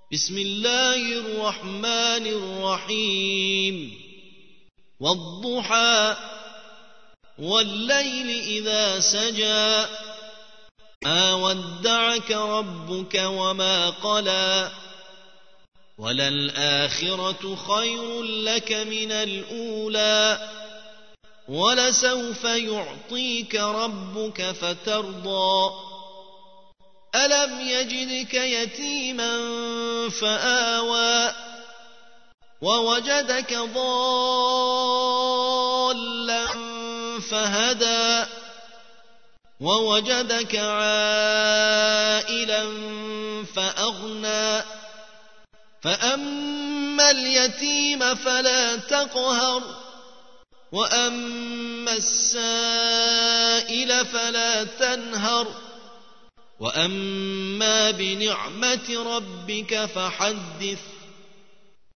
بسم الله الرحمن الرحيم والضحى والليل إذا سجى ما ودعك ربك وما قلى وللآخرة خير لك من الأولى ولسوف يعطيك ربك فترضى ألم يجدك يتيما فآوى ووجدك ضالا فهدى ووجدك عائلا فأغنى فأما اليتيم فلا تقهر وأما السائل فلا تنهر وأما بنعمة ربك فحدث